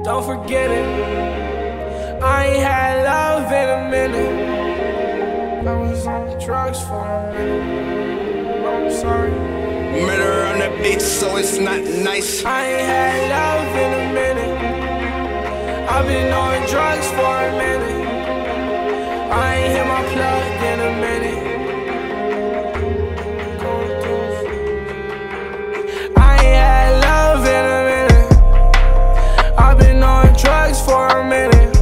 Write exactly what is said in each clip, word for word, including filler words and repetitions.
don't forget it. I ain't had love in a minute. I was on drugs for a minute. I'm sorry. Murder on the beach, so it's not nice. I ain't had love in a minute. I've been on drugs for a minute. I ain't hit my plug in a minute. I ain't had love in a minute. I've been on drugs for a minute.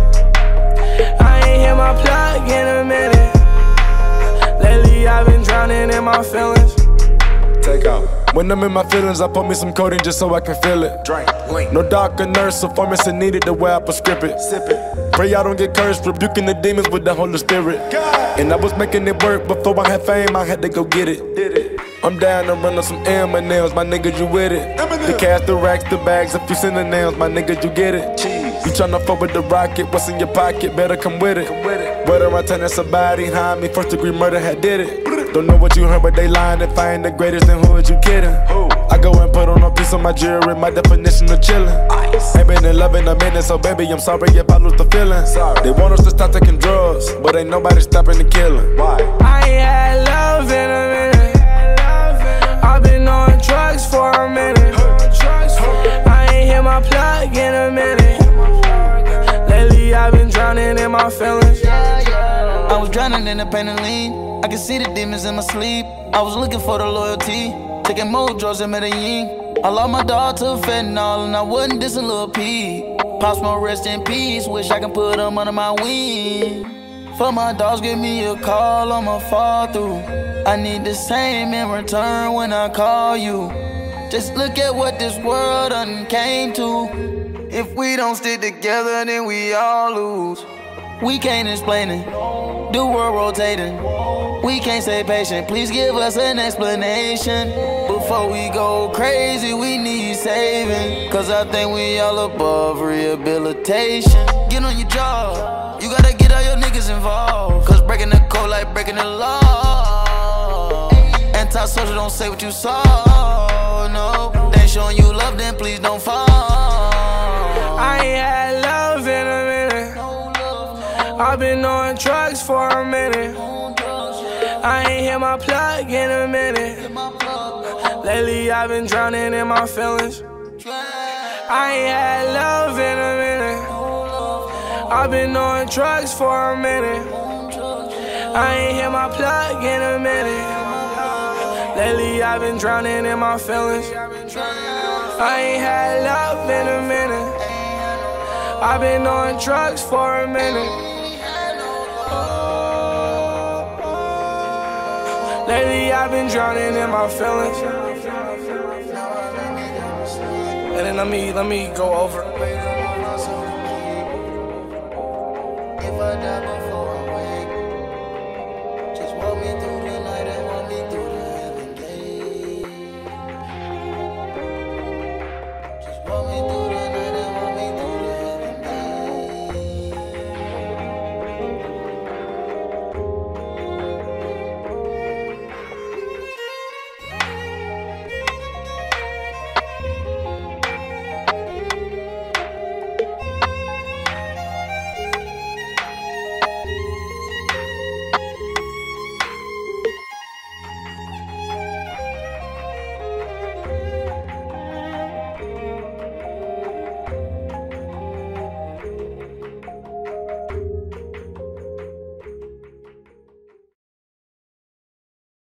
I ain't hit my plug in a minute. Lately I've been drowning in my feelings. Take out. When I'm in my feelings, I put me some codeine just so I can feel it. Drink, link. No doctor, nurse, or pharmacy needed the way I prescribe it. Sip it. Pray I don't get cursed, rebuking the demons with the Holy Spirit. God. And I was making it work before I had fame, I had to go get it. Did it. I'm down to run on some M and M's, my nigga, you with it. The cash, the racks, the bags, a few synonyms, my nigga, you get it. Cheese. You tryna fuck with the rocket, what's in your pocket, better come with it. Come with it. Whether I turn somebody behind me, first degree murder had did it. Don't know what you heard, but they lying. If I ain't the greatest, then who is you kidding? Who? I go and put on a piece of my jewelry, my definition of chillin'. Ice. Ain't been in love in a minute, so baby, I'm sorry if I lose the feeling. Sorry. They want us to stop taking drugs, but ain't nobody stopping the killing. Why? I ain't had love in a minute. I've been on drugs for a minute. I ain't hit my plug in a minute. Lately I've been drowning in my feelings. I was drowning in the pain and lean. I can see the demons in my sleep. I was looking for the loyalty, taking more drugs in Medellin. I lost my dog to fentanyl and I wasn't dissing Lil P. Pop Smoke, rest in peace, wish I can put him under my wing. For my dogs, give me a call, I'ma fall through. I need the same in return when I call you. Just look at what this world done came to. If we don't stick together, then we all lose. We can't explain it, the world rotating. We can't stay patient, please give us an explanation. Before we go crazy, we need saving. Cause I think we all above rehabilitation. Get on your job, you gotta get all your niggas involved. Cause breaking the code like breaking the law. Anti-social, don't say what you saw, no. They ain't showing you love, then please don't fall. I ain't had love in a minute. I've been on drugs for a minute. I ain't hit my plug in a minute. Lately I've been drowning in my feelings. I ain't had love in a minute. I've been on drugs for a minute. I ain't hit my plug in a minute. Lately I've been drowning in my feelings. I ain't had love in a minute. I've been on drugs for a minute. Lately I've been drowning in my feelings. And then let me, let me go over. If I die before